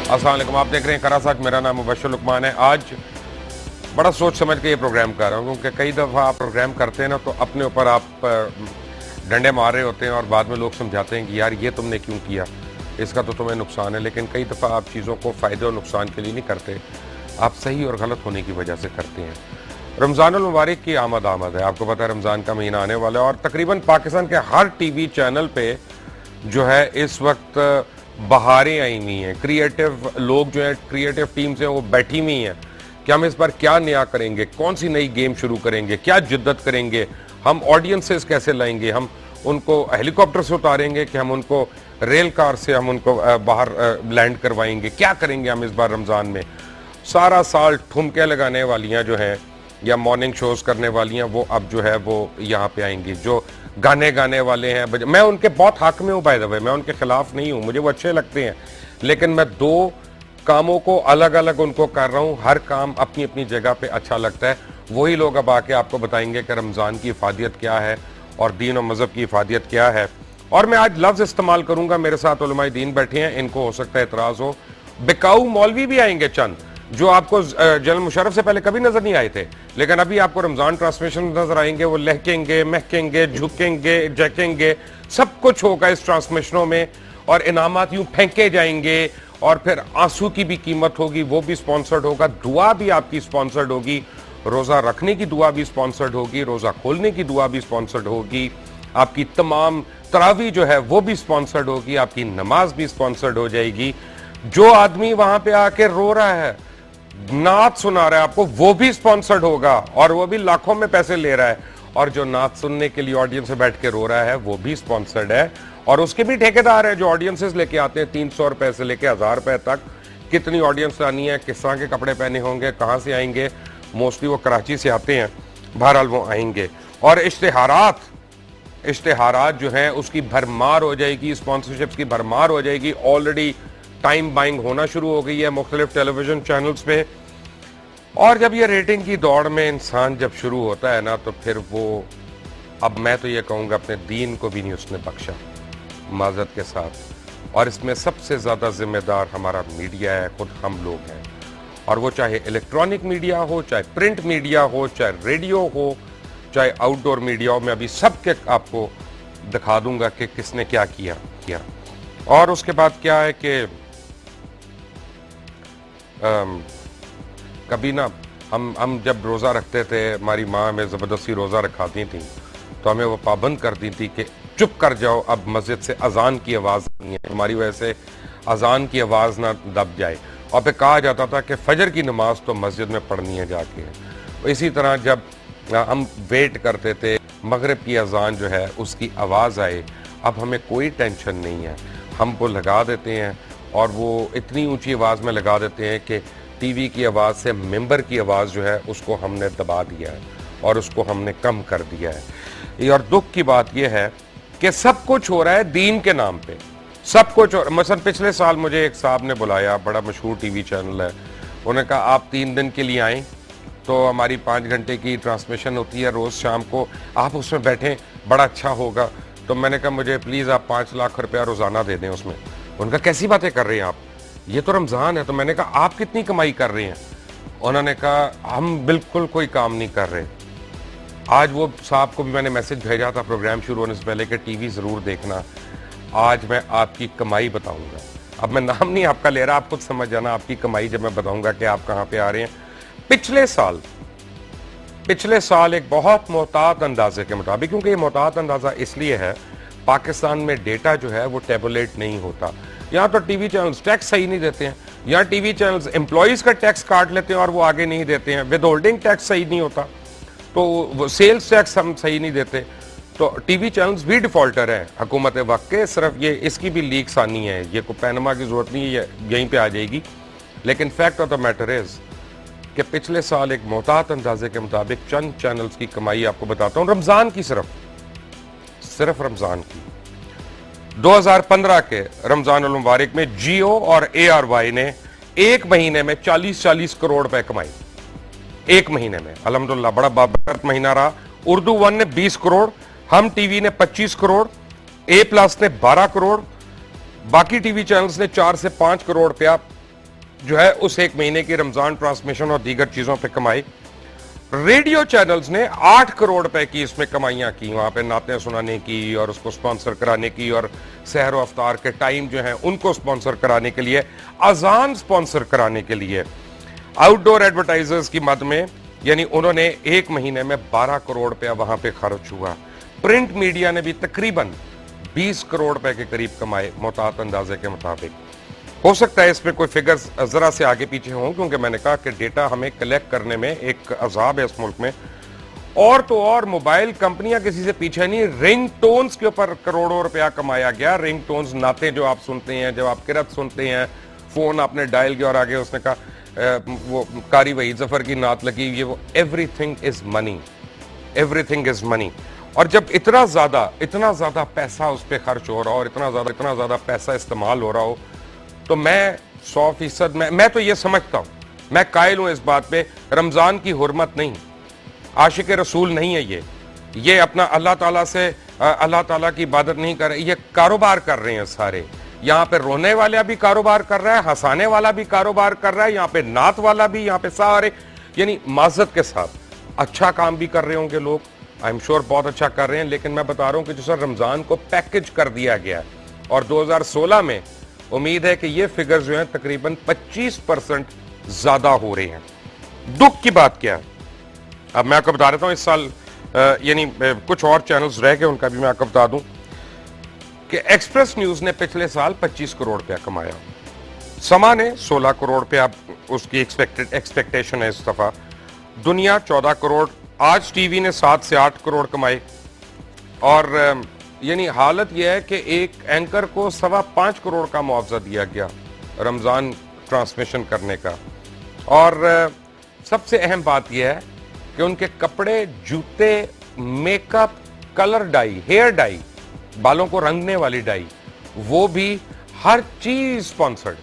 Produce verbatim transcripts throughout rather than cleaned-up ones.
अस्सलाम वालेकुम, आप देख रहे हैं करासाक। मेरा नाम मुबश्शिर लुकमान है। आज बड़ा सोच समझ के ये प्रोग्राम कर रहा हूँ, क्योंकि कई दफ़ा आप प्रोग्राम करते हैं ना तो अपने ऊपर आप डंडे मार रहे होते हैं और बाद में लोग समझाते हैं कि यार ये तुमने क्यों किया, इसका तो तुम्हें नुकसान है। लेकिन कई दफ़ा आप चीज़ों को फ़ायदे और नुकसान के लिए नहीं करते, आप सही और गलत होने की वजह से करते हैं। रमज़ानुल मुबारक की आमद आमद है, आपको पता है रमज़ान का महीना आने वाला है और तकरीबन पाकिस्तान के हर टीवी चैनल पे जो है इस वक्त बहारें आई हुई हैं। क्रिएटिव लोग जो है, क्रिएटिव टीम्स हैं, वो बैठी हुई हैं कि हम इस बार क्या नया करेंगे, कौन सी नई गेम शुरू करेंगे, क्या जिद्दत करेंगे, हम ऑडियंसेस कैसे लाएंगे, हम उनको हेलीकॉप्टर से उतारेंगे कि हम उनको रेल कार से हम उनको बाहर लैंड करवाएंगे, क्या करेंगे हम इस बार रमज़ान में। सारा साल ठुमके लगाने वालियाँ जो हैं या मॉर्निंग शोज करने वाली हैं, वो अब जो है वो यहाँ पे आएंगी। जो गाने गाने वाले हैं, मैं उनके बहुत हक में हूँ, बाय द वे मैं उनके खिलाफ नहीं हूँ, मुझे वो अच्छे लगते हैं, लेकिन मैं दो कामों को अलग अलग उनको कर रहा हूँ। हर काम अपनी अपनी जगह पे अच्छा लगता है। वही लोग अब आके आपको बताएंगे कि रमज़ान की इफादियत क्या है और दीन और मजहब की इफादियत क्या है। और मैं आज लफ्ज़ इस्तेमाल करूंगा, मेरे साथ उलमाए दीन बैठे हैं, इनको हो सकता है एतराज़ हो। बिकाऊ मौलवी भी आएंगे चंद, जो आपको जनरल मुशर्रफ से पहले कभी नजर नहीं आए थे, लेकिन अभी आपको रमजान ट्रांसमिशन नजर आएंगे। वो लहकेंगे, महकेंगे, झुकेंगे, जकेंगे, सब कुछ होगा इस ट्रांसमिशनों में और इनामात यूं फेंके जाएंगे और फिर आंसू की भी कीमत होगी, वो भी स्पॉन्सर्ड होगा। दुआ भी आपकी स्पॉन्सर्ड होगी, रोजा रखने की दुआ भी स्पॉन्सर्ड होगी, रोजा खोलने की दुआ भी स्पॉन्सर्ड होगी, आपकी तमाम तरावी जो है वो भी स्पॉन्सर्ड होगी, आपकी नमाज भी स्पॉन्सर्ड हो जाएगी। जो आदमी वहां पे आके रो रहा है, नात सुना रहा है आपको, वो भी स्पॉन्सर्ड होगा और वो भी लाखों में पैसे ले रहा है। और जो नात सुनने के लिए ऑडियंस में बैठ के रो रहा है, वो भी स्पॉन्सर्ड है और उसके भी ठेकेदार है जो ऑडियंसेस लेके आते हैं तीन सौ रुपए से लेके हजार रुपए तक। कितनी ऑडियंस आनी है, किस तरह के कपड़े पहने होंगे, कहां से आएंगे, मोस्टली वो कराची से आते हैं, बहरहाल वो आएंगे। और इश्तेहारात इश्तेहारात जो है उसकी भरमार हो जाएगी, स्पॉन्सरशिप्स की भरमार हो जाएगी। ऑलरेडी टाइम बाइंग होना शुरू हो गई है मुख्तलिफ टेलीविजन चैनल्स पे। और जब ये रेटिंग की दौड़ में इंसान जब शुरू होता है ना, तो फिर वो, अब मैं तो ये कहूँगा अपने दीन को भी नहीं उसने बख्शा, माजरत के साथ। और इसमें सबसे ज़्यादा जिम्मेदार हमारा मीडिया है, खुद हम लोग हैं। और वो चाहे इलेक्ट्रॉनिक मीडिया हो, चाहे प्रिंट मीडिया हो, चाहे रेडियो हो, चाहे आउटडोर मीडिया हो, मैं अभी सब के आपको दिखा दूंगा कि किसने क्या किया किया और उसके बाद क्या है कि Um, कभी ना हम हम जब रोज़ा रखते थे, हमारी माँ हमें ज़बरदस्ती रोज़ा रखाती थी, तो हमें वो पाबंद करती थी कि चुप कर जाओ, अब मस्जिद से अजान की आवाज़ नहीं है, हमारी वजह से अजान की आवाज़ ना दब जाए। और फिर कहा जाता था कि फजर की नमाज तो मस्जिद में पढ़नी है जाके। तो इसी तरह जब हम वेट करते थे मगरिब की अजान जो है उसकी आवाज़ आए, अब हमें कोई टेंशन नहीं है, हम वो लगा देते हैं और वो इतनी ऊंची आवाज़ में लगा देते हैं कि टीवी की आवाज़ से मेंबर की आवाज़ जो है उसको हमने दबा दिया है और उसको हमने कम कर दिया है। और दुख की बात यह है कि सब कुछ हो रहा है दीन के नाम पे, सब कुछ। और मसलन पिछले साल मुझे एक साहब ने बुलाया, बड़ा मशहूर टीवी चैनल है, उन्होंने कहा आप तीन दिन के लिए आएँ, तो हमारी पाँच घंटे की ट्रांसमिशन होती है रोज़ शाम को, आप उसमें बैठें, बड़ा अच्छा होगा। तो मैंने कहा मुझे प्लीज़ आप पाँच लाख रुपया रोज़ाना दे दें उसमें। उनका कैसी बातें कर रहे हैं आप, ये तो रमज़ान है। तो मैंने कहा आप कितनी कमाई कर रहे हैं? उन्होंने कहा हम बिल्कुल कोई काम नहीं कर रहे। आज वो साहब को भी मैंने मैसेज भेजा था प्रोग्राम शुरू होने से पहले कि टीवी ज़रूर देखना, आज मैं आपकी कमाई बताऊंगा। अब मैं नाम नहीं आपका ले रहा, आप खुद समझ जाना आपकी कमाई जब मैं बताऊंगा कि आप कहाँ पे आ रहे हैं। पिछले साल पिछले साल एक बहुत मोहतात अंदाजे के मुताबिक, क्योंकि ये मोहतात अंदाजा इसलिए है, पाकिस्तान में डेटा जो है वो टेबुलेट नहीं होता। यहाँ तो टीवी चैनल्स टैक्स सही नहीं देते हैं, यहाँ टीवी चैनल्स एम्प्लॉयज़ का टैक्स काट लेते हैं और वो आगे नहीं देते हैं, विद होल्डिंग टैक्स सही नहीं होता, तो सेल्स टैक्स हम सही नहीं देते, तो टीवी चैनल्स भी डिफॉल्टर हैं हुकूमत वक्त के। सिर्फ ये इसकी भी लीक्स आनी है, ये कोई पैनमा की जरूरत नहीं है, यहीं पर आ जाएगी। लेकिन fact of the matter is कि पिछले साल एक मोहतात अंदाजे के मुताबिक चंद चैनल्स की कमाई आपको बताता हूँ, रमज़ान की, सिर्फ सिर्फ रमज़ान की, दो हज़ार पंद्रह के रमज़ानुल मुबारक में जियो और ए आर वाई ने एक महीने में चालीस चालीस करोड़ रुपए कमाए, एक महीने में। अल्हम्दुलिल्लाह बड़ा बाबरकत महीना रहा। उर्दू वन ने बीस करोड़, हम टीवी ने पच्चीस करोड़, ए प्लस ने बारह करोड़, बाकी टीवी चैनल्स ने चार से पांच करोड़ रुपया जो है उस एक महीने की रमजान ट्रांसमिशन और दीगर चीजों पे कमाई। रेडियो चैनल्स ने आठ करोड़ रुपए की इसमें कमाइयां की, वहां पे नातें सुनाने की और उसको स्पॉन्सर कराने की, और सहर अफ्तार के टाइम जो है उनको स्पॉन्सर कराने के लिए, अजान स्पॉन्सर कराने के लिए, आउटडोर एडवर्टाइजर्स की मद में, यानी उन्होंने एक महीने में बारह करोड़ रुपया वहां पे खर्च हुआ। प्रिंट मीडिया ने भी तकरीबन बीस करोड़ रुपए के करीब कमाए मोहतात अंदाजे के मुताबिक। हो सकता है इसमें कोई फिगर्स जरा से आगे पीछे हों, क्योंकि मैंने कहा कि डेटा हमें कलेक्ट करने में एक अजाब है इस मुल्क में। और तो और मोबाइल कंपनियां किसी से पीछे नहीं, रिंग टोन्स के ऊपर करोड़ों रुपया कमाया गया। रिंग टोन्स, नाते जो आप सुनते हैं, जब आप किरत सुनते हैं, फोन आपने डायल किया और आगे उसने कहा वो कारी वहीद जफर की नात लगी हुई है, वो everything is money, everything is money. और जब इतना ज्यादा इतना ज्यादा पैसा उस पर खर्च हो रहा हो और इतना ज्यादा इतना ज्यादा पैसा इस्तेमाल हो रहा हो, तो मैं सौ फीसद मैं मैं तो ये समझता हूं, मैं कायल हूं इस बात पे, रमजान की हुर्मत नहीं, आशिक रसूल नहीं है ये ये अपना अल्लाह ताला से अल्लाह ताला की इबादत नहीं कर रहे, ये कारोबार कर रहे हैं सारे। यहाँ पे रोने वाला भी कारोबार कर रहा है, हंसाने वाला भी कारोबार कर रहा है, यहाँ पे नात वाला भी, यहाँ पे सारे, यानी माजत के साथ अच्छा काम भी कर रहे होंगे लोग, आई एम श्योर बहुत अच्छा कर रहे हैं। लेकिन मैं बता रहा हूं कि जो सर रमजान को पैकेज कर दिया गया है, और दो हज़ार सोलह में उम्मीद है कि ये फिगर जो है तकरीबन पच्चीस परसेंट ज्यादा हो रहे हैं। दुख की बात क्या है, अब मैं आपको बता देता हूं, इस साल यानी कुछ और चैनल्स रह गए, उनका भी मैं आपको बता दूं कि एक्सप्रेस न्यूज ने पिछले साल पच्चीस करोड़ रुपया कमाया, समा ने सोलह करोड़ रुपया उसकी एक्सपेक्टेड एक्सपेक्टेशन है इस दफा, दुनिया चौदह करोड़, आज टीवी ने सात से आठ करोड़ कमाए। और यानी हालत यह है कि एक एंकर को सवा पांच करोड़ का मुआवजा दिया गया रमजान ट्रांसमिशन करने का। और सबसे अहम बात यह है कि उनके कपड़े, जूते, makeup, colour dye, hair dye, बालों को रंगने वाली डाई, वो भी हर चीज स्पॉन्सर्ड,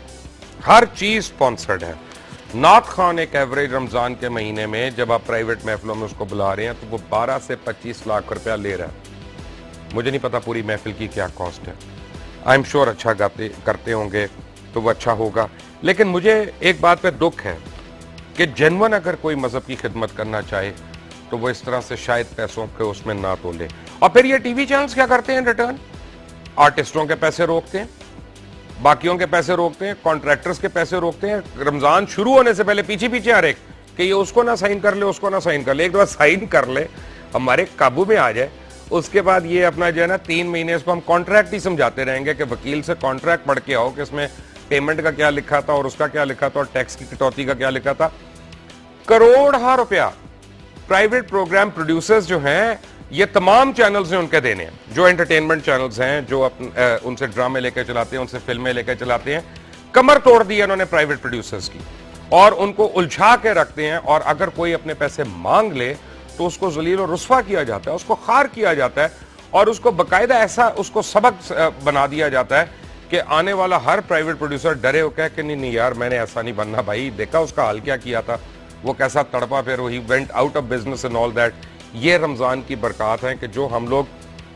हर चीज स्पॉन्सर्ड है। नात खान एक एवरेज रमजान के महीने में जब आप प्राइवेट महफिलों में उसको बुला रहे हैं तो वो बारह से पच्चीस लाख रुपया ले रहा है। मुझे नहीं पता पूरी महफिल की क्या कॉस्ट है, आई एम श्योर अच्छा गाते करते होंगे तो वो अच्छा होगा। लेकिन मुझे एक बात पे दुख है कि जेन्युइन अगर कोई मजहब की खिदमत करना चाहे तो वो इस तरह से शायद पैसों के उसमें ना तोले। और फिर ये टीवी चैनल्स क्या करते हैं रिटर्न, आर्टिस्टों के पैसे रोकते हैं, बाकियों के पैसे रोकते हैं, कॉन्ट्रैक्टर्स के पैसे रोकते हैं। रमजान शुरू होने से पहले पीछे पीछे आ रहे कि ये उसको ना साइन कर ले, उसको ना साइन कर ले, एक बार साइन कर ले, हमारे काबू में आ जाए, उसके बाद ये अपना जो है ना तीन महीने इसको हम कॉन्ट्रैक्ट ही समझाते रहेंगे कि वकील से कॉन्ट्रैक्ट पढ़ के आओ कि इसमें पेमेंट का क्या लिखा था और उसका क्या लिखा था और टैक्स की कटौती का क्या लिखा था। करोड़ रुपया प्राइवेट प्रोग्राम प्रोड्यूसर्स जो हैं, ये तमाम चैनल्स ने उनके देने हैं, जो एंटरटेनमेंट चैनल्स हैं, जो अपन, आ, उनसे ड्रामे लेकर चलाते हैं, उनसे फिल्में लेकर चलाते हैं, कमर तोड़ दी है उन्होंने प्राइवेट प्रोड्यूसर्स की, और उनको उलझा के रखते हैं। और अगर कोई अपने पैसे मांग ले तो उसको जलील और रुस्वा किया जाता है, उसको खार किया जाता है, और उसको बाकायदा ऐसा उसको सबक बना दिया जाता है कि आने वाला हर प्राइवेट प्रोड्यूसर डरे हो कह कि नहीं नहीं यार मैंने ऐसा नहीं बनना भाई, देखा उसका हाल क्या किया था, वो कैसा तड़पा, फिर ही went out of business and all that. ये रमजान की बरकत है कि जो हम लोग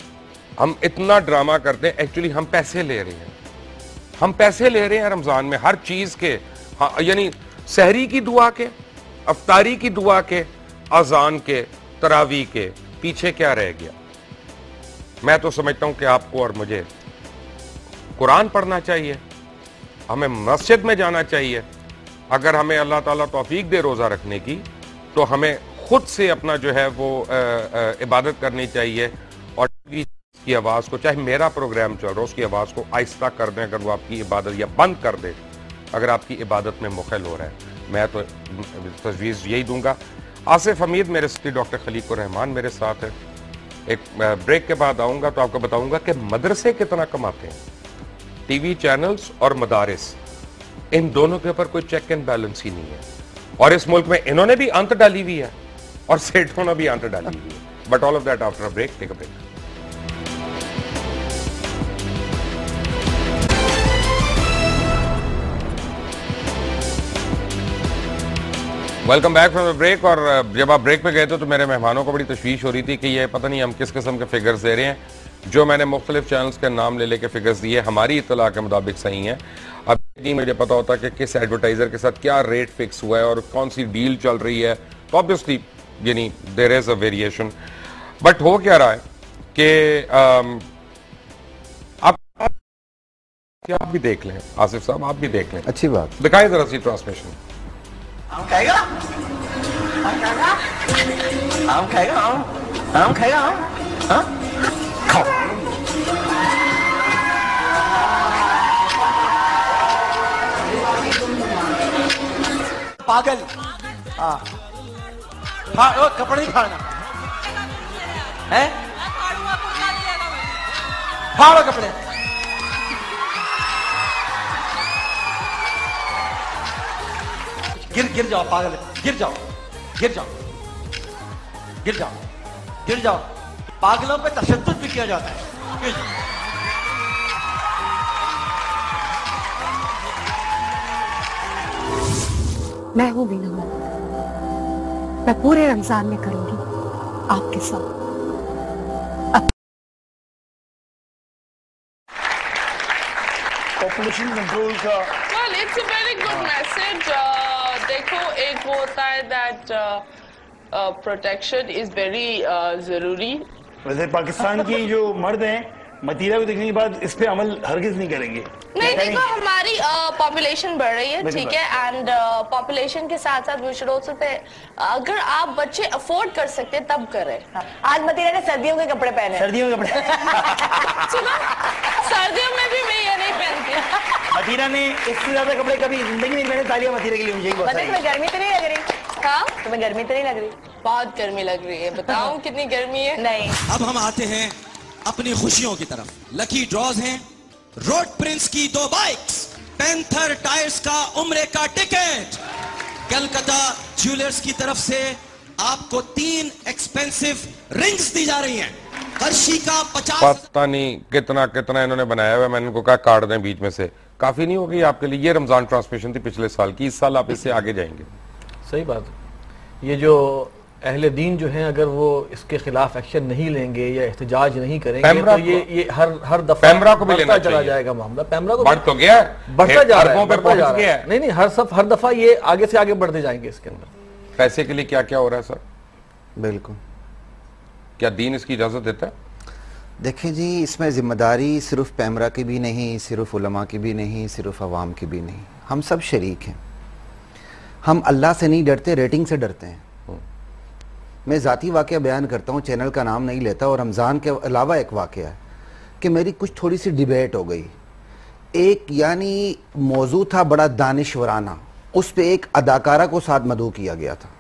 हम इतना ड्रामा करते हैं, एक्चुअली हम पैसे ले रहे हैं, हम पैसे ले रहे हैं रमजान में हर चीज के, हाँ, यानी सहरी की दुआ के, अफ्तारी की दुआ के, अजान के, तरावी के, पीछे क्या रह गया। मैं तो समझता हूं कि आपको और मुझे कुरान पढ़ना चाहिए, हमें मस्जिद में जाना चाहिए। अगर हमें अल्लाह ताला तौफीक दे रोजा रखने की तो हमें खुद से अपना जो है वो इबादत करनी चाहिए, और की आवाज को, चाहे मेरा प्रोग्राम चल रहा है उसकी आवाज को आहिस्ता कर दें अगर वो आपकी इबादत, या बंद कर दे अगर आपकी इबादत में मुखल हो रहा है। मैं तो तजवीज़ यही दूंगा। आसिफ हमीद मेरे साथी, डॉक्टर खलीकुर रहमान मेरे साथ है। एक ब्रेक के बाद आऊंगा तो आपको बताऊंगा कि मदरसे कितना कमाते हैं, टीवी चैनल्स और मदारिस, इन दोनों के ऊपर कोई चेक एंड बैलेंस ही नहीं है। और इस मुल्क में इन्होंने भी अंत डाली हुई है और सेठों ने भी अंत डाली हुई है। But all of that after a break, take a break. Welcome back from the break. और जब आप ब्रेक पे गए थे तो मेरे मेहमानों को बड़ी तशवीश हो रही थी कि ये पता नहीं हम किस किस्म के फिगर्स दे रहे हैं। जो मैंने मुख्तलिफ चैनल्स के नाम ले लेके फिगर्स दिए हमारी इत्तला के मुताबिक सही हैं। अब नहीं मुझे पता होता कि किस एडवर्टाइजर के साथ क्या रेट फिक्स हुआ है और कौन सी डील चल रही है, तो ऑब्वियसली यानी there is a variation. But हो क्या रहा है कि आप आप भी देख लें, आसिफ साहब आप भी देख लें, अच्छी बात, दिखाएं जरा सी ट्रांसमिशन। आम खाएगा, आम खाएगा, आम खाएगा, आम आम खाएगा, आम हाँ खाओ। पागल, हाँ फाड़, कपड़े नहीं फाड़ना है, फाड़ो कपड़े। गिर गिर जाओ पागल, गिर जाओ गिर जाओ गिर जाओ गिर जाओ। पागलों पे तशद्दुद भी किया जाता है। गिर जाओ। मैं हूं बीना मोहम्मद, मैं पूरे रमजान में करूंगी आपके साथ। पॉपुलेशन कंट्रोल का well, it's a very good message. uh, देखो एक वो होता है that प्रोटेक्शन इज वेरी जरूरी। वैसे पाकिस्तान की जो मर्द हैं मतीरा को देखने के बाद इस पे अमल हरगिज नहीं करेंगे। नहीं देखो हमारी पॉपुलेशन uh, बढ़ रही है, ठीक है, एंड पॉपुलेशन uh, के साथ साथ वी शुड आल्सो पे अगर आप बच्चे अफोर्ड कर सकते हैं तब करें। आज मतीरा ने सर्दियों के कपड़े पहने, सर्दियों के कपड़े सुनो सर्दियों में भी मैं ये नहीं पहनती। मतीरा ने इससे ज्यादा कपड़े कभी जिंदगी नहीं पहने, तालियां मतीरा के लिए होनी चाहिए। तुम्हें गर्मी तो नहीं लग रही? हाँ तुम्हें गर्मी तो नहीं लग रही? बहुत गर्मी लग रही है, बताऊं कितनी गर्मी है। नहीं। अब हम आते हैं अपनी खुशियों की तरफ। लकी ड्रॉज हैं रोड प्रिंस की दो बाइक्स, पैंथर टायर्स का उम्रे का टिकट, कलकत्ता ज्वेलर्स की तरफ से आपको तीन एक्सपेंसिव रिंग्स दी जा रही हैं। हर्षी का पचास पता नहीं कितना कितना इन्होंने बनाया हुआ है, मैंने इनको कहा काट दें बीच में से। काफी नहीं हो गई आपके लिए? ये रमजान ट्रांसमिशन थी पिछले साल की, इस साल आप इससे आगे जाएंगे। सही बात है। ये जो अहले दीन जो हैं अगर वो इसके खिलाफ एक्शन नहीं लेंगे या एहतजाज नहीं करेंगे तो ये ये हर हर दफा पैमरा को भी लेना चला जाएगा मामला। पैमरा को बढ़ तो गया, बढ़ता जा रहा है, पे बढ़ता जा रहा है। नहीं नहीं हर सब हर दफा ये आगे से आगे बढ़ते जाएंगे इसके अंदर। पैसे के लिए क्या क्या हो रहा है सर? बिल्कुल। क्या दीन इसकी इजाजत देता है? देखिए जी, इसमें जिम्मेदारी सिर्फ पैमरा की भी नहीं, सिर्फ उलमा की भी नहीं, सिर्फ अवाम की भी नहीं, हम सब शरीक हैं। हम अल्लाह से नहीं डरते, रेटिंग से डरते हैं। मैं ज़ाती वाक़या बयान करता हूँ, चैनल का नाम नहीं लेता, और रमज़ान के अलावा एक वाक़या है कि मेरी कुछ थोड़ी सी डिबेट हो गई। एक यानी मौजू था बड़ा दानिशवराना, उस पर एक अदाकारा को साथ मदऊ किया गया था,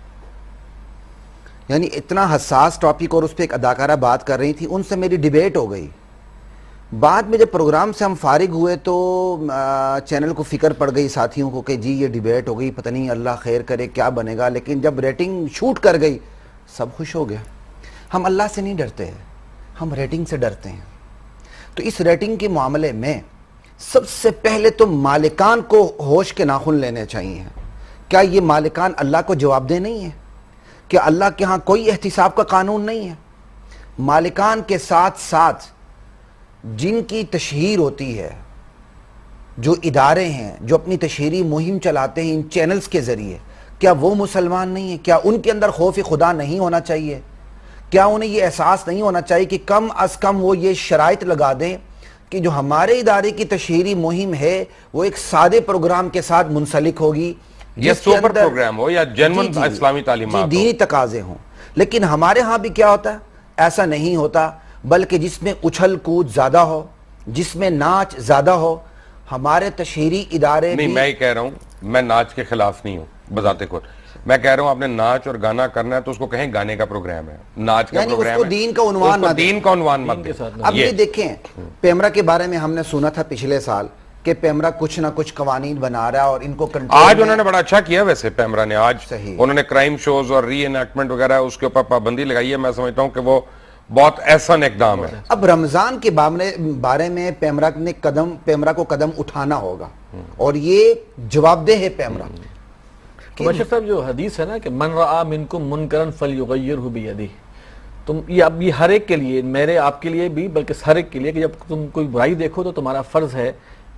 यानी इतना हसास टॉपिक, और उस पर एक अदाकारा बात कर रही थी, उनसे मेरी डिबेट हो गई। बाद में जब प्रोग्राम से हम फारिग हुए तो चैनल को फिक्र पड़ गई साथियों को कि जी ये डिबेट हो गई, पता नहीं अल्लाह खैर करे क्या बनेगा। लेकिन जब रेटिंग शूट कर गई सब खुश हो गया। हम अल्लाह से नहीं डरते हैं, हम रेटिंग से डरते हैं। तो इस रेटिंग के मामले में सबसे पहले तो मालिकान को होश के नाखून लेने चाहिए। क्या ये मालिकान अल्लाह को जवाबदेह नहीं है? क्या अल्लाह के यहाँ कोई एहतिसाब का कानून नहीं है? मालिकान के साथ साथ जिनकी तशहीर होती है, जो इदारे हैं जो अपनी तशहीरी मुहिम चलाते हैं इन चैनल्स के ज़रिए, क्या वो मुसलमान नहीं है? क्या उनके अंदर खौफ खुदा नहीं होना चाहिए? क्या उन्हें ये एहसास नहीं होना चाहिए कि कम अज़ कम वो ये शराइत लगा दें कि जो हमारे इदारे की तशहीरी मुहिम है वो एक सादे प्रोग्राम के साथ मुंसलिक होगी, ये सुपर प्रोग्राम हो या जेन्युइन इस्लामी तालीमात हो, दीनी तकाजे हों। लेकिन हमारे यहाँ भी क्या होता है, ऐसा नहीं होता, बल्कि जिसमें उछल कूद ज्यादा हो, जिसमें नाच ज्यादा हो। हमारे तशहीरी इदारे नहीं, मैं ही कह रहा हूँ, मैं नाच के खिलाफ नहीं हूँ बजाते खुद। मैं कह रहा हूँ आपने नाच और गाना करना है तो उसको कहें गाने का प्रोग्राम है, नाच का प्रोग्राम उसको है, दीन का उन्वान मत दीन का उन्वान मत दे। अब ये देखें, पैमरा के बारे में हमने सुना था पिछले साल कि पैमरा कुछ ना कुछ कवानीन बना रहा है और इनको कंट्रोल। आज उन्होंने बड़ा अच्छा किया वैसे पैमरा ने, आज सही उन्होंने क्राइम शोज और री एनैक्टमेंट वगैरह उसके ऊपर पाबंदी लगाई है। मैं समझता हूँ कि वो बहुत एहसन इकदाम है। अब रमजान के बारे में पैमरा ने कदम पैमरा को कदम उठाना होगा और ये जवाबदेह है पैमरा। तो बशीर साहब जो हदीस है ना कि मन रआ मिनकुम मुनकरन फलयुगय्यिरहु बियदिही, तुम ये अब ये हर एक के लिए, मेरे आपके लिए भी बल्कि हर एक के लिए, कि जब तुम कोई बुराई देखो तो तुम्हारा फर्ज है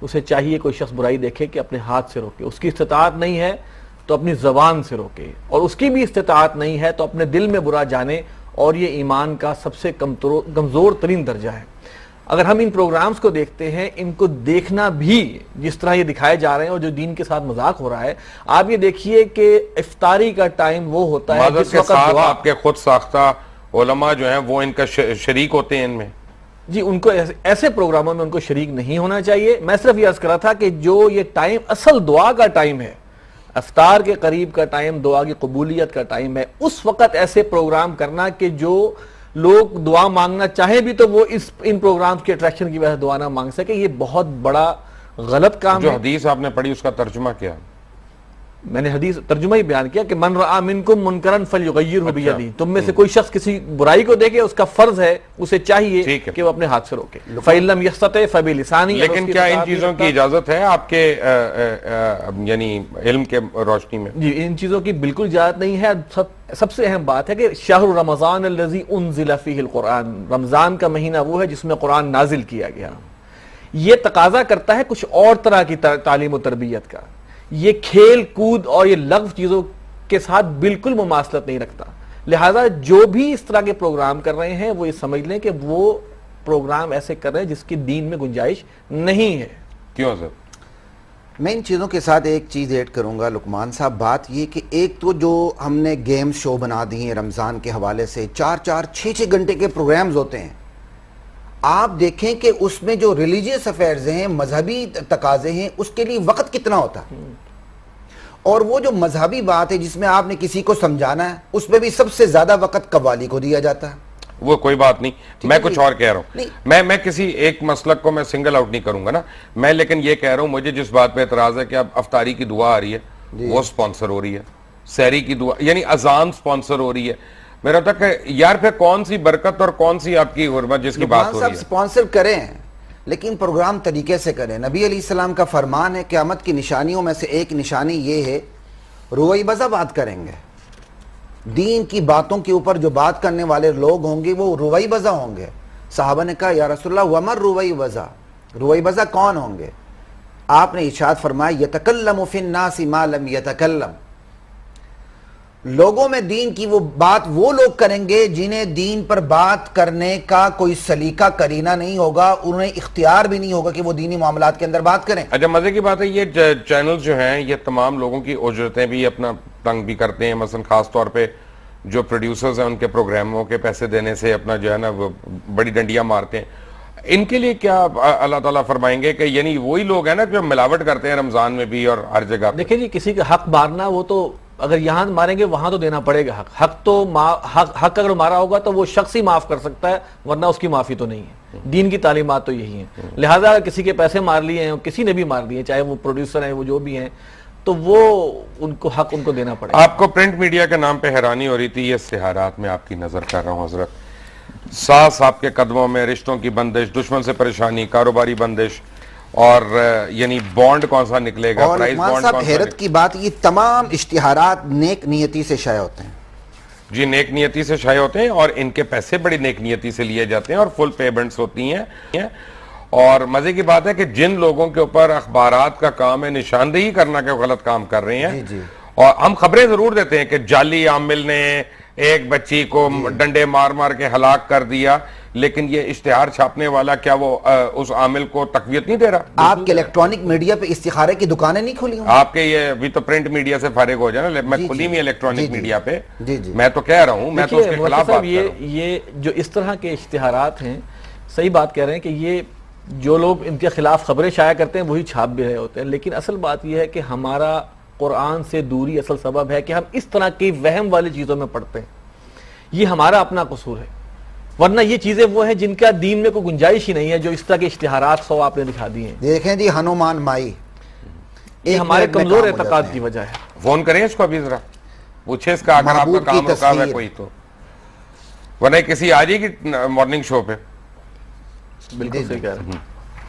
उसे चाहिए कोई शख्स बुराई देखे कि अपने हाथ से रोके, उसकी इस्तिताअत नहीं है तो अपनी जबान से रोके, और उसकी भी इस्तिताअत नहीं है तो अपने दिल में बुरा जाने, और ये ईमान का सबसे कमजोर तरीन दर्जा है। अगर हम इन प्रोग्राम्स को देखते हैं, इनको देखना भी जिस तरह ये दिखाए जा रहे हैं और जो दीन के साथ मजाक हो रहा है, आप ये देखिए कि इफ्तारी का टाइम वो होता है जिस वक्त दुआ, आपके खुद साख्ता उलमा जो हैं वो इनका शरीक होते हैं इनमें। जी, उनको ऐसे, ऐसे प्रोग्रामों में उनको शरीक नहीं होना चाहिए। मैं सिर्फ ये अर्ज कर रहा था कि जो ये टाइम असल दुआ का टाइम है, इफ्तार के करीब का टाइम, दुआ की कबूलियत का टाइम है, उस वक्त ऐसे प्रोग्राम करना कि जो लोग दुआ मांगना चाहे भी तो वो इस इन प्रोग्राम्स के अट्रैक्शन की वजह से दुआ ना मांग सके, ये बहुत बड़ा गलत काम जो है। हदीस आपने पढ़ी उसका तर्जुमा क्या? मैंने हदीस तर्जुमा ही बयान किया कि मन रआ मिनकुम मुनकरन फलयुगय्यिरहु बियदिही, तुम में से कोई शख्स किसी बुराई को देखे, उसका फर्ज है, उसे चाहिए कि वो अपने हाथ से रोके। फइल्लम यस्तति फबिलिसानी। लेकिन क्या इन चीजों की इजाजत है आपके यानी इल्म के रोशनी में? जी, इन चीजों की बिल्कुल इजाजत नहीं है। सब सबसे अहम बात है कि शहर रमजान अल्लज़ी उन्ज़िला फ़ीहिल कुरान, रमजान का महीना वो है जिसमें कुरान नाजिल किया गया। ये तकाजा करता है कुछ और तरह की तालीम और तरबियत का। ये खेल कूद और ये लग्व चीजों के साथ बिल्कुल मुमासलत नहीं रखता। लिहाजा जो भी इस तरह के प्रोग्राम कर रहे हैं वो ये समझ लें कि वो प्रोग्राम ऐसे कर रहे हैं जिसकी दीन में गुंजाइश नहीं है। क्यों सर? मैं इन चीज़ों के साथ एक चीज़ ऐड करूंगा लुकमान साहब। बात ये कि एक तो जो हमने गेम शो बना दिए हैं रमज़ान के हवाले से, चार चार छः छः घंटे के प्रोग्राम्स होते हैं। आप देखें कि उसमें जो रिलीजियस अफेयर्स हैं, मजहबी तकाजे हैं, उसके लिए वक्त कितना होता है। और वो जो मजहबी बात है जिसमें आपने किसी को समझाना है, उसमें भी सबसे ज्यादा वक्त कव्वाली को दिया जाता है। वो कोई बात नहीं, मैं कुछ और कह रहा हूँ। मैं मैं किसी एक मसलक को मैं सिंगल आउट नहीं करूंगा ना, मैं लेकिन ये कह रहा हूँ मुझे जिस बात पे एतराज है कि अब अफ्तारी की दुआ आ रही है वो स्पॉन्सर हो रही है, सहरी की दुआ यानी अजान स्पॉन्सर हो रही है। मेरा तक यार फिर कौन सी बरकत और कौन सी आपकी हुर्मत जिसकी बात हो रही है? स्पॉन्सर करें लेकिन प्रोग्राम तरीके से करें। नबी अलैहिस्सलाम का फरमान है क़यामत की निशानियों में से एक निशानी ये है रुवई बज़ा बात करेंगे। दीन की बातों के ऊपर जो बात करने वाले लोग होंगे वो रुवई बज़ा होंगे। सहाबा ने कहा या रसूलल्लाह वमर रुवई बज़ा, रुवई बज़ा कौन होंगे? आपने इरशाद फरमाया यतकल्लमु फिन्नासी मा लम यतकल्लम, लोगों में दीन की वो बात वो लोग करेंगे जिन्हें दीन पर बात करने का कोई सलीका करीना नहीं होगा, उन्हें इख्तियार भी नहीं होगा कि वो दीनी मामलात के अंदर बात करें। अच्छा, मजे की बात है ये चैनल जो हैं ये तमाम लोगों की उजरतें भी अपना तंग भी करते हैं। मसलन खास तौर पे जो प्रोड्यूसर्स हैं उनके प्रोग्रामों के पैसे देने से अपना जो है ना वो बड़ी डंडियां मारते हैं। इनके लिए क्या अल्लाह ताला फरमाएंगे कि यानी वही लोग हैं ना जो मिलावट करते हैं रमजान में भी और हर जगह? देखिए जी, किसी का हक मारना वो तो अगर यहाँ मारेंगे वहां तो देना पड़ेगा हक। हक तो हक, हक अगर मारा होगा तो वो शख्स ही माफ कर सकता है, वरना उसकी माफी तो नहीं है। दीन की तालीमात तो यही है। लिहाजा अगर किसी के पैसे मार लिए हैं, किसी ने भी मार लिए, चाहे वो प्रोड्यूसर हैं वो जो भी हैं, तो वो उनको हक उनको देना पड़ेगा। आपको प्रिंट मीडिया के नाम पे हैरानी हो रही थी, ये सिहारात में आपकी नजर कर रहा हूँ हजरत। सास आपके कदमों में, रिश्तों की बंदिश, दुश्मन से परेशानी, कारोबारी बंदिश, और यानी बॉन्ड कौन सा निकलेगा, और प्राइस बॉन्ड साहब हैरत की बात, ये तमाम इश्तिहारात नेक नियति से शाया होते हैं। जी, नेक नियति से शाया होते हैं और इनके पैसे बड़ी नेक नियति से लिए जाते हैं और फुल पेमेंट्स होती हैं। और मजे की बात है कि जिन लोगों के ऊपर अखबारात का काम है निशानदेही करना के गलत काम कर रहे हैं, जी जी। और हम खबरें जरूर देते हैं कि जाली आमिल ने एक बच्ची को डंडे मार मार के हलाक कर दिया, लेकिन ये इश्तिहार छापने वाला क्या वो आ, उस आमिल को तकवीत नहीं दे रहा? आपके इलेक्ट्रॉनिक मीडिया पे इस्तिखारे की दुकानें नहीं खुली? आपके ये अभी तो प्रिंट मीडिया से फारिग हो जाए ना, मैं खुली हुई इलेक्ट्रॉनिक मीडिया पे जी जी। मैं तो कह रहा हूँ, मैं तो उसके खिलाफ बात ये ये जो इस तरह के इश्तिहारात हैं, सही बात कह रहे हैं कि ये जो लोग इनके खिलाफ खबरें शाया करते हैं वही छाप भी रहे होते हैं। लेकिन असल बात यह है कि हमारा कुरान से दूरी असल सबब है कि हम इस तरह की वहम वाली चीजों में पढ़ते हैं। ये हमारा अपना कसूर है, वरना ये चीजें वो हैं जिनका दीन में कोई गुंजाइश ही नहीं है। जो इस तरह के इश्तिहारात सौ आपने दिखा दिए हैं, देखें जी, हनुमान माई, ये हमारे कमजोर एतकाद की वजह है। फोन करें इसको अभी जरा, पूछे इसका अगर आपका काम रुका है कोई तो, वरना किसी आ जाएगी मॉर्निंग शो पे। बिल्कुल सही कह रहे हैं,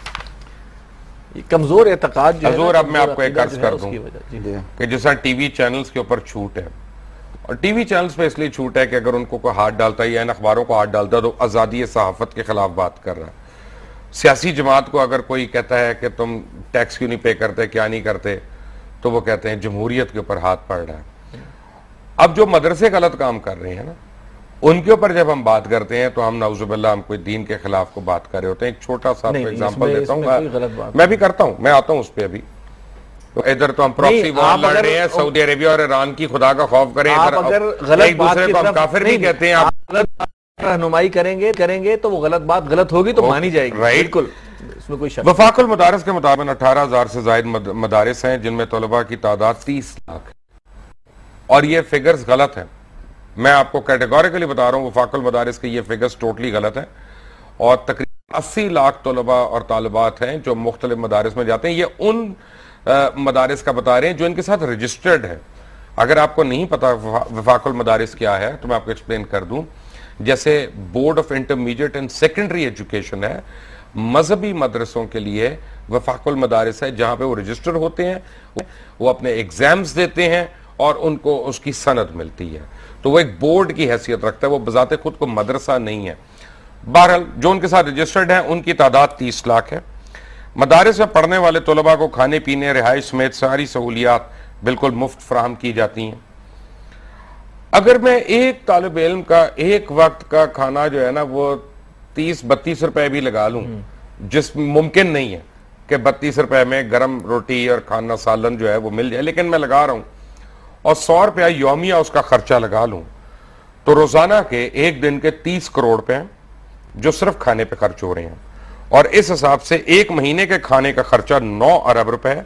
ये कमजोर एतकाद जो है। अब मैं आपको एक अर्ज कर दूं कि जैसा टीवी चैनल्स के ऊपर छूट है, और टीवी चैनल्स पे इसलिए छूट है कि अगर उनको कोई हाथ डालता है या इन अखबारों को हाथ डालता है तो आज़ादी सहाफत के खिलाफ बात कर रहा है। सियासी जमात को अगर कोई कहता है कि तुम टैक्स क्यों नहीं पे करते, क्या नहीं करते, तो वो कहते हैं जमहूरियत के ऊपर हाथ पड़ रहा है। अब जो मदरसे गलत काम कर रहे हैं ना, उनके ऊपर जब हम बात करते हैं तो हम नाउजुबिल्लाह हम कोई दीन के खिलाफ को बात कर रहे होते हैं। एक छोटा सा एग्जांपल देता हूँ, मैं भी करता हूँ, मैं आता हूँ उस पर अभी। तो इधर तो हम प्रॉक्सी वॉर लड़ रहे हैं, सऊदी अरेबिया और ईरान की खुदा का खौफ करें, एक दूसरे को हम काफिर नहीं कहते हैं। आप रहनुमाई करेंगे करेंगे तो वो गलत बात गलत होगी तो मानी जाएगी, बिल्कुल, इसमें कोई शक। वफाकुल मदारिस के मुताबिक अठारह हजार से ज्यादा मदारिस हैं जिनमें तलबा की तादाद तीस लाख है, और ये फिगर्स गलत हैं। मैं आपको कैटेगोरिकली बता रहा हूँ, वफाकुल मदारिस के ये फिगर्स टोटली गलत हैं, और तकरीबन अस्सी लाख तलबा और तालिबात हैं जो मुख्तलिफ मदारिस में जाते हैं। ये उन आ, मदारिस का बता रहे हैं जो इनके साथ रजिस्टर्ड है। अगर आपको नहीं पता वफाकुल मदारिस क्या है तो मैं आपको एक्सप्लेन कर दूं। जैसे board of intermediate and secondary education है, मजहबी मदरसों के लिए वफाकुल मदारिस है जहां पे वो रजिस्टर होते हैं, वो अपने एग्जाम्स देते हैं और उनको उसकी सनद मिलती है, तो वो एक बोर्ड की हैसियत रखता है, वो बजाते खुद को मदरसा नहीं है। बहरहाल जो उनके साथ रजिस्टर्ड है उनकी तादाद तीस लाख है। मदारिस में पढ़ने वाले तलबा को खाने पीने, रिहाइश समेत सारी सहूलियात बिल्कुल मुफ्त फराहम की जाती हैं। अगर मैं एक तालिब इल्म का एक वक्त का खाना जो है ना वो तीस बत्तीस रुपए भी लगा लूं, जिस मुमकिन नहीं है कि बत्तीस रुपए में गर्म रोटी और खाना सालन जो है वो मिल जाए, लेकिन मैं लगा रहा हूं, और सौ रुपया योमिया उसका खर्चा लगा लूं, तो रोजाना के एक दिन के तीस करोड़ रुपए जो सिर्फ खाने पे खर्च हो रहे हैं, और इस हिसाब से एक महीने के खाने का खर्चा नौ अरब रुपए है,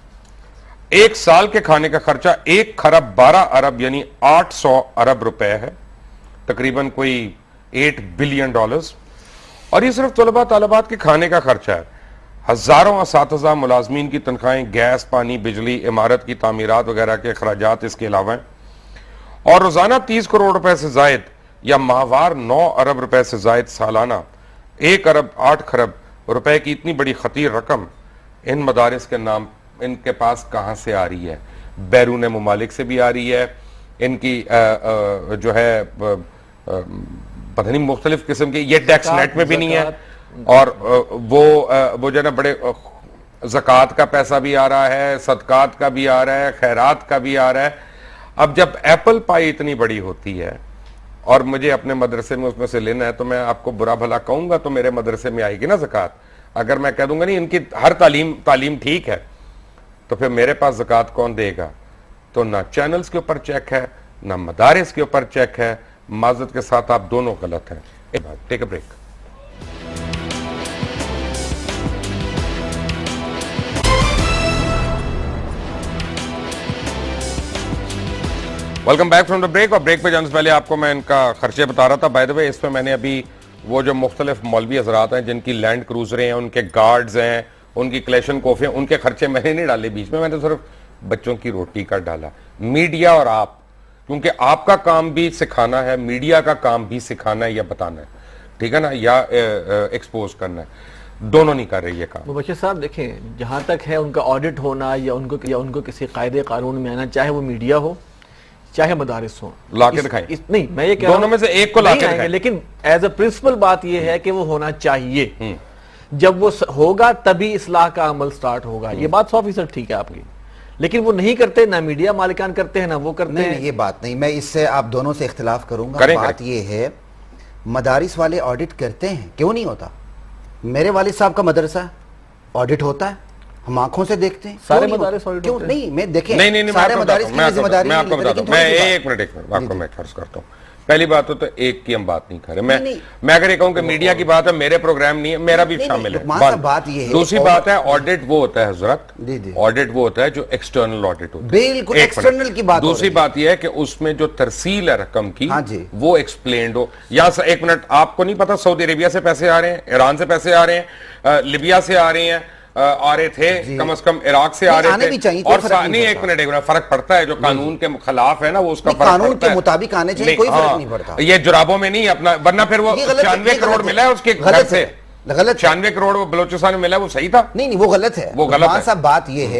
एक साल के खाने का खर्चा एक खरब बारह अरब यानी आठ सौ अरब रुपए है, तकरीबन कोई एट बिलियन डॉलर्स। और ये सिर्फ तलबा तालिबात के खाने का खर्चा है। हजारों असातिज़ा मुलाजमीन की तनख्वाहें, गैस, पानी, बिजली, इमारत की तामीरात वगैरह के अखराजात इसके अलावा हैं, और रोजाना तीस करोड़ रुपए से जायद या माहवार नौ अरब रुपए से जायद सालाना एक अरब आठ खरब रुपए की इतनी बड़ी खतीर रकम इन मदारिस के नाम इनके पास कहां से आ रही है? बैरून ममालिक से भी आ रही है, इनकी आ, आ, जो है आ, आ, पता नहीं मुख्तलिफ किस्म की, ये टैक्स नेट में भी नहीं है, और आ, वो आ, वो जो है ना बड़े ज़कात का पैसा भी आ रहा है, सदकात का भी आ रहा है, खैरात का भी आ रहा है। अब जब एप्पल पाई इतनी बड़ी होती है और मुझे अपने मदरसे में उसमें से लेना है, तो मैं आपको बुरा भला कहूंगा तो मेरे मदरसे में आएगी ना ज़कात। अगर मैं कह दूंगा नहीं इनकी हर तालीम तालीम ठीक है, तो फिर मेरे पास ज़कात कौन देगा? तो ना चैनल्स के ऊपर चेक है, ना मदारिस के ऊपर चेक है। माजरत के साथ आप दोनों गलत हैं। Take a break. Welcome back from the break. और ब्रेक पे जाने से पहले आपको मैं इनका खर्चे बता रहा था। बाय द वे, इस पे मैंने अभी वो जो मुख्तलिफ मौलवी हजरात हैं जिनकी लैंड क्रूजरें हैं, उनके गार्ड्स हैं, उनकी क्लेशन कोफियां, उनके खर्चे मैंने नहीं डाले बीच में, मैंने सिर्फ बच्चों की रोटी का डाला। मीडिया और आप, क्योंकि आपका काम भी सिखाना है, मीडिया का काम भी सिखाना है या बताना है, ठीक है ना, या एक्सपोज करना है, दोनों नहीं कर रही है काम। मुबश्शिर साहब देखें, जहां तक है उनका ऑडिट होना या उनको या उनको किसी कायदे कानून में आना, चाहे वो मीडिया हो चाहे मदारिस हो, लाके दिखाएं। नहीं, मैं ये कह दोनों में से एक को लाके दिखाएं, लेकिन एज अ प्रिंसिपल बात ये है कि वो होना चाहिए। जब वो होगा तभी इस्लाह का अमल स्टार्ट होगा। ये बात सौ फीसद ठीक है आपकी, लेकिन वो नहीं करते, ना मीडिया मालिकान करते हैं, ना वो करते नहीं, हैं। नहीं, ये बात नहीं, मैं इससे आप दोनों से इख्तिलाफ करूंगा। करें, बात करें। ये है, मदारिस वाले ऑडिट करते हैं, क्यों नहीं होता? मेरे वालिद साहब का मदरसा ऑडिट होता है, हम आंखों से देखते हैं। सारे क्यों मदारिस ऑडिट क्यों होते हैं? नहीं, मैं देखें नहीं नहीं नहीं, सारे मैं मदारिस आपको जिम्मेदारी मैं आपको बताता हूं, मैं एक मिनट एक मिनट आपको मैं खर्च करता हूं। पहली बात तो एक की हम बात नहीं कर रहे। मैं मैं अगर ये कहूं कि मीडिया की बात है, मेरे प्रोग्राम नहीं है, मेरा भी शामिल है। बात ये है, दूसरी बात है, ऑडिट वो होता है हजरत, ऑडिट वो होता है जो एक्सटर्नल ऑडिट होता है। बिल्कुल एक्सटर्नल की बात। दूसरी बात यह है कि उसमें जो तरसील है रकम की, हाँ जी, वो एक्सप्लेन्ड हो। या एक मिनट, आपको नहीं पता सऊदी अरेबिया से पैसे आ रहे हैं, ईरान से पैसे आ रहे हैं, लिबिया से आ रहे हैं, आ रहे थे, कम से कम इराक से आ रहे थे, और नहीं एक मिनट एक मिनट फर्क पड़ता है, जो कानून के खिलाफ है ना वो उसका फर्क कानून के मुताबिक आने चाहिए, कोई फर्क नहीं पड़ता। ये जुराबों में नहीं अपना, वरना फिर वो छियानवे करोड़ मिला है उसके घर से, गलत छियानवे करोड़ वो बलोचिस्तान में मिला, वो सही था? नहीं नहीं, वो गलत है। वो गलत है साहब बात ये है,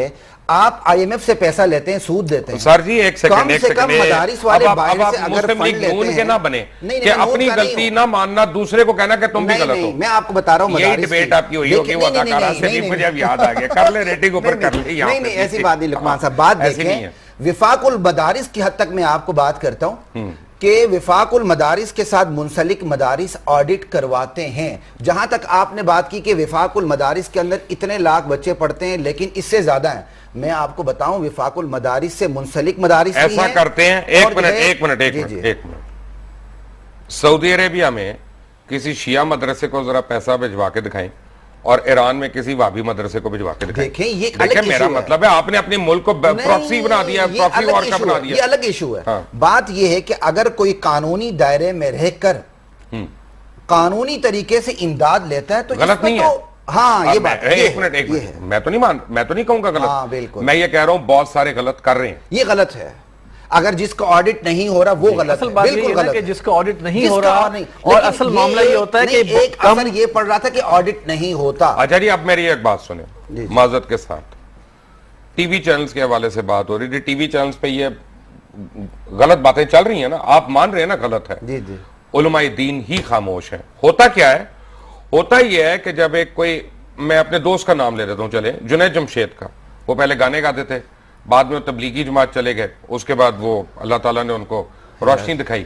आप आईएमएफ से पैसा लेते हैं, सूद देते हैं। सर जी एक सेकंड, कम एक से कम सेकंड, मदारिस वाले अब आप, बाहर अब आप से अगर मुस्लिम फंड लीग लेते नून के हैं ना बने नहीं, कि नहीं, अपनी गलती ना मानना, दूसरे को कहना कि तुम भी गलत हो। मैं आपको बता रहा हूँ, यही डिबेट आपकी हुई होगी, वो अदाकारा से मुझे अब याद आ गया, कर ले रेटिंग ऊपर कर ले। नहीं नहीं ऐसी बात नहीं लुकमान साहब, बात देखें विफाकुल मदारिस की हद तक मैं आपको बात करता हूँ कि विफाकुल मदारिस के साथ मुंसलिक मदारिस ऑडिट करवाते हैं। जहां तक आपने बात की कि विफाकुल मदारिस के अंदर इतने लाख बच्चे पढ़ते हैं लेकिन इससे ज्यादा हैं, मैं आपको बताऊं विफाकुल मदारिस से मुंसलिक मदारिस ऐसा करते हैं। एक मिनट एक मिनट एक मिनट एक मिनट सऊदी अरेबिया में किसी शिया मदरसे को जरा पैसा भिजवा के दिखाएं और ईरान में किसी वाबी मदरसे को भिजवा के दिखाएं। देखें ये देखें मेरा मतलब है आपने अपनी मुल्क को प्रॉक्सी बना दिया, प्रॉक्सी वॉर का बना दिया। ये अलग इशू है। हाँ। बात ये है कि अगर कोई कानूनी दायरे में रहकर कानूनी तरीके से इमदाद लेता है तो गलत नहीं है। हाँ ये बात एक मिनट एक मिनट मैं तो नहीं मान मैं तो नहीं कहूंगा गलत। हाँ, बिल्कुल। मैं ये कह रहा हूं बहुत सारे गलत कर रहे हैं। ये गलत है। अगर जिसका ऑडिट नहीं हो रहा वो गलत असल है, बात बिल्कुल ये गलत है कि है। जिसका ऑडिट नहीं हो जिसका रहा नहीं, और लेकिन असल ये मामला ये होता है कि एक कम असर ये पड़ रहा था कि ऑडिट नहीं होता। अच्छा जी अब मेरी एक बात सुने माजरत के साथ, टीवी चैनल्स के हवाले से बात हो रही थी, टीवी चैनल्स पे ये गलत बातें चल रही है ना, आप मान रहे हैं ना गलत है। जी जी उलमाए दीन ही खामोश है। होता क्या है, होता यह है कि जब एक कोई, मैं अपने दोस्त का नाम ले देता हूं, चले जुनैद जमशेद का, वो पहले गाने गाते थे, बाद में वो तबलीगी जमात चले गए, उसके बाद वो अल्लाह ताला ने उनको रोशनी दिखाई।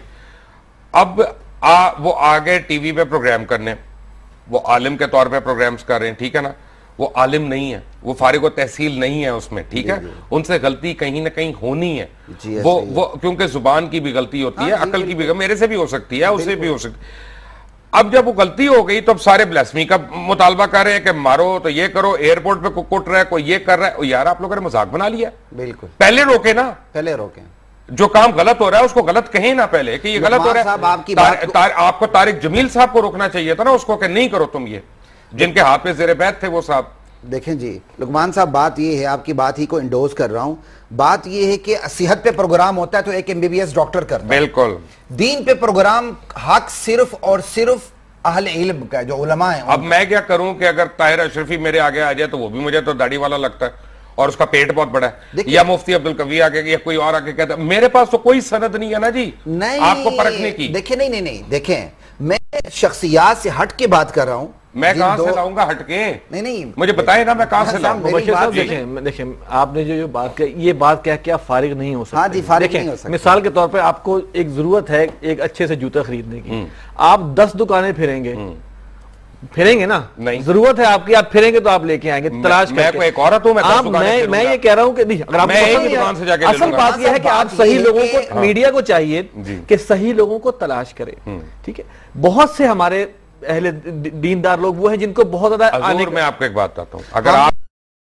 अब आ, वो आ गए टीवी पे प्रोग्राम करने, वो आलिम के तौर पे प्रोग्राम्स कर रहे हैं, ठीक है ना, वो आलिम नहीं है, वो फारिग तहसील नहीं है उसमें, ठीक है, उनसे गलती कहीं ना कहीं होनी है। वो वो क्योंकि जुबान की भी गलती होती है, अकल की भी, मेरे से भी हो सकती है, उससे भी हो सकती है। अब जब वो गलती हो गई तो अब सारे ब्लास्मी का मुतालबा कर रहे हैं कि मारो तो ये करो, एयरपोर्ट पे कोई कुट रहा है, कोई ये कर रहा है। यार आप लोगों ने मजाक बना लिया। बिल्कुल पहले रोके ना, पहले रोके। जो काम गलत हो रहा है उसको गलत कहें ना पहले कि ये गलत हो रहा है। आपकी तार, बात तार, आपको तारिक जमील साहब को रोकना चाहिए था ना उसको, कि नहीं करो तुम ये, जिनके हाथ पे जेरे बैत थे वो साहब। देखें जी लुकमान साहब, बात ये है, आपकी बात ही को इंडोज कर रहा हूं, बात ये है कि सेहत पे प्रोग्राम होता है तो एक एमबीबीएस डॉक्टर करता है। बिल्कुल। दीन पे प्रोग्राम हक सिर्फ और सिर्फ अहले इल्म का, जो उलमा है। अब मैं क्या करूं कि अगर ताहिर अशरफी मेरे आगे आ जाए तो वो भी मुझे तो दाढ़ी वाला लगता है और उसका पेट बहुत बड़ा है, या मुफ्ती अब्दुल कवी आके या कोई और आके कहता है, मेरे पास तो कोई सनद नहीं है ना जी नहीं, आपको परखने की। देखें नहीं नहीं नहीं देखें, मैं शख्सियात से हट के बात कर रहा हूं। मैं कहां से लाऊंगा हटके? नहीं नहीं मुझे बताए ना मैं कहां से लाऊं। देखें देखें आपने जो जो बात कही, ये बात क्या क्या फारिग नहीं हो सकती। हाँ जी, फारिग नहीं हो सकती। मिसाल के तौर पे आपको एक जरूरत है एक अच्छे से जूता खरीदने की, आप दस दुकानें फिरेंगे, फिरेंगे ना, नहीं जरूरत है आपकी, आप फिरेंगे तो आप लेके आएंगे तलाश मैं कोई एक औरत हूं, मैं आप मैं मैं ये कह रहा हूं कि नहीं, अगर मैं एक दुकान से जाके असल बात यह है कि आप सही लोगों को, मीडिया को चाहिए जी। कि सही लोगों को तलाश करे, ठीक है। बहुत से हमारे अहले दीनदार लोग वो हैं जिनको बहुत ज्यादा आने। मैं आपको एक बात बताता हूं, अगर आप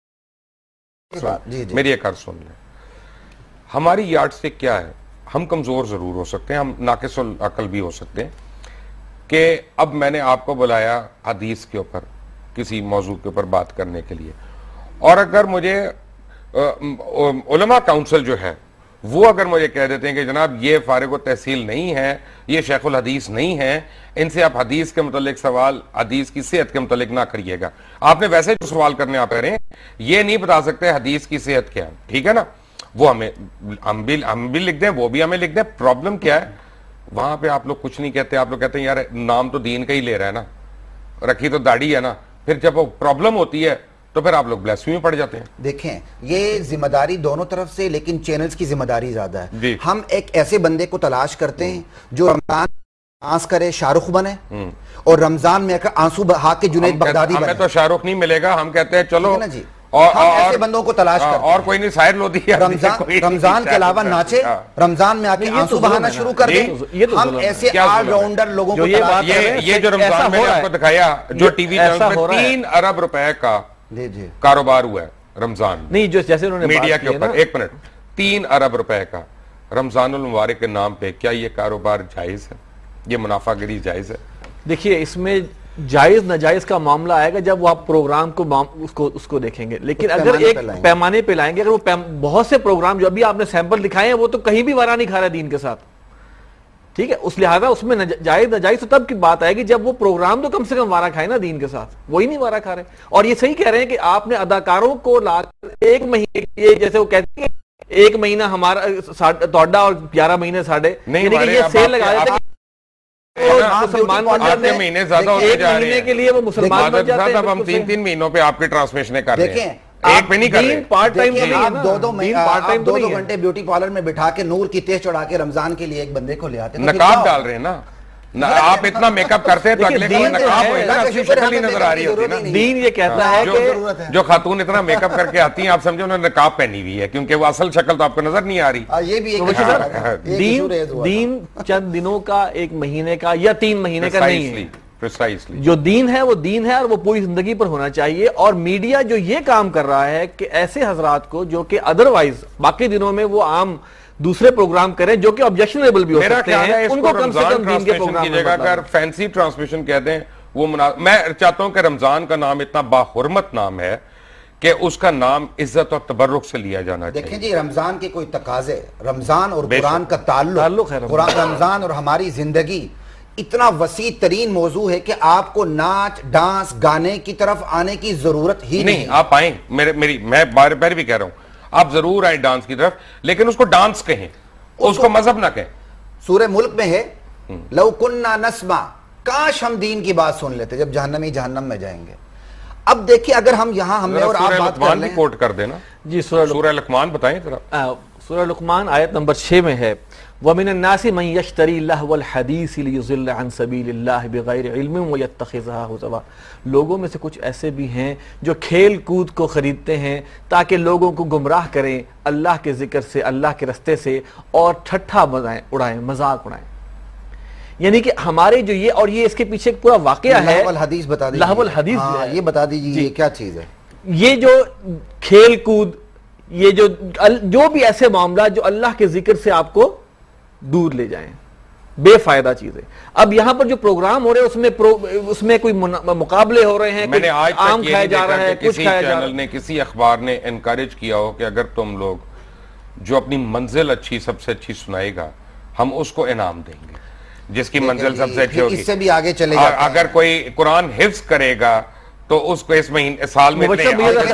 जी, जी। मेरी एक अर्ज सुन लें, हमारी यार्ड से क्या है, हम कमजोर जरूर हो सकते हैं, हम नाकिसुल अकल भी हो सकते हैं, कि अब मैंने आपको बुलाया हदीस के ऊपर किसी मौजू के ऊपर बात करने के लिए, और अगर मुझे उलमा काउंसिल जो है वो अगर मुझे कह देते हैं कि जनाब ये फारिग तहसील नहीं है, ये शेखुल हदीस नहीं है, इनसे आप हदीस के मुतालिक सवाल, हदीस की सेहत के मुतालिक ना करिएगा, आपने वैसे जो सवाल करने आप करें, ये नहीं बता सकते हदीस की सेहत क्या है, ठीक है ना, वो हमें हम भी हम भी लिख दें, वो भी हमें लिख दें। प्रॉब्लम क्या है, वहां पे आप लोग कुछ नहीं कहते, आप लोग कहते हैं यार नाम तो दीन का ही ले रहा है ना, रखी तो दाढ़ी है ना, फिर जब वो प्रॉब्लम होती है तो फिर आप लोग ब्लास्फेमी में पड़ जाते हैं। देखें ये जिम्मेदारी दोनों तरफ से, लेकिन चैनल्स की जिम्मेदारी ज्यादा है। हम एक ऐसे बंदे को तलाश करते हैं जो रमजान आंस करे शाहरुख बने और रमजान में आंसू बहा के जुनैद बगदादी बने। हमें तो शाहरुख नहीं मिलेगा, हम कहते हैं चलो ना जी, और, हम और ऐसे बंदों को तलाश करते हैं। और कोई नहीं, शायर लोधी रमजान रमजान के अलावा नाचे, रमजान में आके आंसू बहाना शुरू कर दें। हम ऐसे ऑलराउंडर लोगों को तलाश ये ये जो रमजान में आपको दिखाया, जो टीवी चैनल पे तीन अरब रुपए का कारोबार हुआ है रमजान नहीं, जो जैसे उन्होंने मीडिया के ऊपर, एक मिनट, तीन अरब रुपए का रमजानुल मुबारक के नाम पे, क्या ये कारोबार जायज है, ये मुनाफागिरी जायज है? देखिए इसमें जायज नाजायज का मामला आएगा जब वो आप प्रोग्राम को उसको उसको देखेंगे, लेकिन अगर एक पैमाने पे लाएंगे, अगर वो बहुत से प्रोग्राम जो अभी आपने सैंपल दिखाए हैं वो तो कहीं भी वारा नहीं खा रहा है दीन के साथ, ठीक है, उस लिहाजा उसमें जायज नाजायज तो तब की बात आएगी जब वो प्रोग्राम तो कम से कम वारा खाए ना दीन के साथ, वही नहीं वारा खा रहे। और ये सही कह रहे हैं कि आपने अदाकारों को ला एक महीने के, जैसे वो कहते हैं एक महीना हमारा तोड़ा और ग्यारह महीने साढ़े, यानी कि ये सेल लगा देते हैं मुसलमान बन जाते हैं, महीने ज्यादा होते जा रहे हैं के लिए वो मुसलमान बन जाते हैं। हम तीन तीन महीनों पे आपकी ट्रांसमिशन कर रहे हैं, एक पे नहीं कर रहे। पार्ट टाइम आप दो दो आप दो दो घंटे ब्यूटी पार्लर में बिठा के नूर की तेज चढ़ा के रमजान के लिए एक बंदे को ले आते हैं, नकाब डाल रहे हैं ना, ना आप इतना मेकअप करते हैं तो अगले को नकाब होएगा, असली शक्ल ही नजर आ रही होती है ना। दीन ये कहता है कि जो खातून इतना मेकअप करके आती हैं आप समझो उन्होंने नकाब पहनी हुई है, क्योंकि वो असल शक्ल तो आपको नजर नहीं आ रही। ये भी दीन दीन चंद दिनों का, एक महीने का या तीन महीने का नहीं है। Precisely. जो दीन है वो दीन है और वो पूरी जिंदगी पर होना चाहिए। और मीडिया जो ये काम कर रहा है कि ऐसे हजरात को जो कि अदरवाइज बाकी दिनों में वो आम दूसरे प्रोग्राम करें जो कि ऑब्जेक्शनेबल भी हो सकते हैं, उनको कम से कम दीन के प्रोग्राम की जगह अगर फैंसी ट्रांसमिशन कहते हैं वो मैं चाहता हूं कि रमजान का नाम इतना बाहुरमत नाम है कि उसका नाम इज्जत और तबर्रुक से लिया जाना चाहिए। देखें जी, रमजान के कोई तकाजे, रमजान और कुरान का ताल्लुक, रमजान और हमारी जिंदगी इतना वसी तरीन मौजू है कि आपको नाच डांस गाने की तरफ आने की जरूरत ही नहीं, नहीं। आप आए, मेरे मेरी मैं बार बार भी कह रहा हूं आप जरूर आए डांस की तरफ, लेकिन उसको डांस कहें, उसको मजहब ना कहें। सूरह मुल्क में है लौ कुन्ना नस्मा, काश हम दीन की बात सुन लेते जब जहन्नमी जहन्नम में जाएंगे। अब देखिए अगर हम यहाँ हमने और आप बात कर लें, कोट कर देना जी, सूरह लुक़मान बताएं जरा। सूरह लुक़मान आयत नंबर छह में है वमिन अन्नासि मन यश्तरी लहवल हदीस लियुज़िल्ल अन सबीलिल्लाह बिगैर इल्मिन व यत्तखिज़हा हुज़वा। लोगों में से कुछ ऐसे भी हैं जो खेल कूद को खरीदते हैं ताकि लोगों को गुमराह करें अल्लाह के जिक्र से, अल्लाह के रस्ते से, और ठट्ठा बनाएं, उड़ाएं, मजाक उड़ाएं। यानी कि हमारे जो ये, और ये इसके पीछे पूरा वाकया है। लहवल हदीस बता दीजिए, लहवल हदीस हाँ, ये बता दीजिए ये क्या चीज है। ये जो खेल कूद, ये जो जो भी ऐसे मामला जो अल्लाह के जिक्र से आपको दूर ले जाएं, बेफायदा चीजें। अब यहां पर जो प्रोग्राम हो रहे हैं उसमें प्रो, उसमें कोई मुकाबले हो रहे हैं, मैंने आज तक आम खाया जा रहा है, कुछ खाया जा रहा है। ने किसी अखबार ने एनकरेज किया हो कि अगर तुम लोग जो अपनी मंजिल अच्छी सबसे अच्छी सुनाएगा हम उसको इनाम देंगे, जिसकी मंजिल सबसे अच्छी होगी। इससे भी आगे चलेगा। अगर कोई कुरान हिफ्ज करेगा तो उसको इस महीने साल में मुझे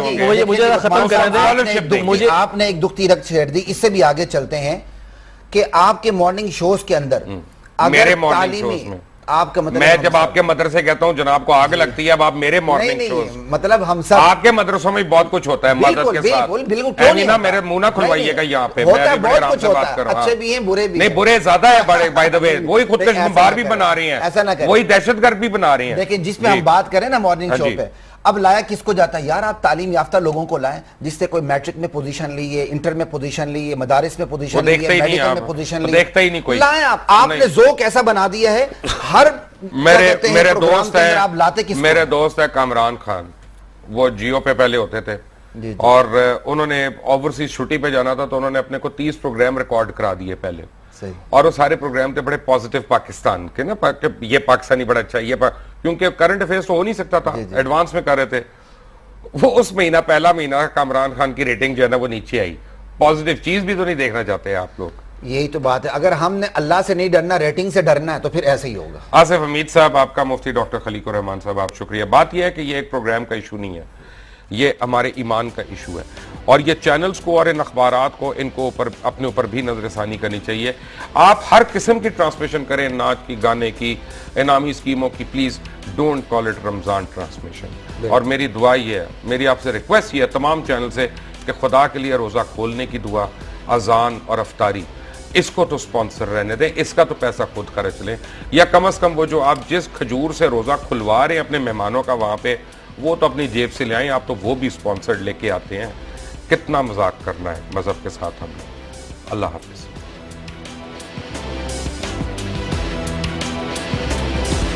खत्म करने मुझे आपने एक दुख तीरक छेड़ दी। इससे भी आगे चलते हैं कि आपके मॉर्निंग शोज के अंदर, मेरे मॉर्निंग शोज में आपका मतलब, मैं जब आपके मदरसे कहता हूं जनाब को आग लगती है, अब आप मेरे मॉर्निंग शोज, मतलब हम सब आपके मदरसों में बहुत कुछ होता है मदद के साथ। बिल्कुल ना मेरे मुंह ना खुलवाइएगा यहाँ पे, मैं बड़े आराम से बात कर रहा हूँ। अच्छे भी हैं बुरे भी नहीं, बुरे ज्यादा है बड़े, बाय द वे वही खुद बार भी बना रही है, ऐसा ना करें, वही दहशतगर्द भी बना रही है। लेकिन जिसमें हम बात करें ना मॉर्निंग शो पे, अब लाया किसको जाता है यार? आप तालीम याफ्ता लोगों को लाएं जिससे कोई मैट्रिक में पोजीशन ली है, इंटर में पोजीशन ली है, मदारिस में पोजीशन ली है, मेडिकल में पोजीशन ली है, देखता ही नहीं कोई। लाएं आप, आपने जोक ऐसा बना दिया है हर मेरे मेरे दोस्त है, आप लाते किसको? मेरे दोस्त है कामरान खान, वो जियो पे पहले होते थे जी जी। और उन्होंने ओवरसीज छुट्टी पे जाना था तो उन्होंने अपने को तीस प्रोग्राम रिकॉर्ड करा दिए पहले, और वो सारे प्रोग्राम थे बड़े पॉजिटिव पाकिस्तान के ना, पा, ये पाकिस्तानी बड़ा अच्छा, ये क्योंकि करंट अफेयर्स तो हो नहीं सकता था, एडवांस में कर रहे थे वो। उस महीना, पहला महीना कामरान खान की रेटिंग जो है ना वो नीचे आई। पॉजिटिव चीज भी तो नहीं देखना चाहते आप लोग। यही तो बात है, अगर हमने अल्लाह से नहीं डरना, रेटिंग से डरना है तो फिर ऐसे ही होगा। आसिफ हमीद साहब आपका, मुफ्ती डॉक्टर खलीकुर रहमान साहब आप शुक्रिया। बात यह है कि ये एक प्रोग्राम का इशू नहीं है, ये हमारे ईमान का इशू है, और ये चैनल्स को और इन अखबारात को इनको ऊपर अपने ऊपर भी नजरसानी करनी चाहिए। आप हर किस्म की ट्रांसमिशन करें, नाच की, गाने की, इनामी स्कीमों की, please don't call it Ramzan transmission. और मेरी दुआ ये है, मेरी आपसे रिक्वेस्ट ये है तमाम चैनल से कि खुदा के लिए रोजा खोलने की दुआ, अजान और अफ्तारी, इसको तो स्पॉन्सर रहने दें, इसका तो पैसा खुद खर्च लें, या कम अज कम वो जो आप जिस खजूर से रोजा खुलवा रहे हैं अपने मेहमानों का वहां पे, वो तो अपनी जेब से ले आए, आप तो वो भी स्पॉन्सर्ड लेके आते हैं। कितना मजाक करना है मजहब के साथ हमने। अल्लाह हाफिज।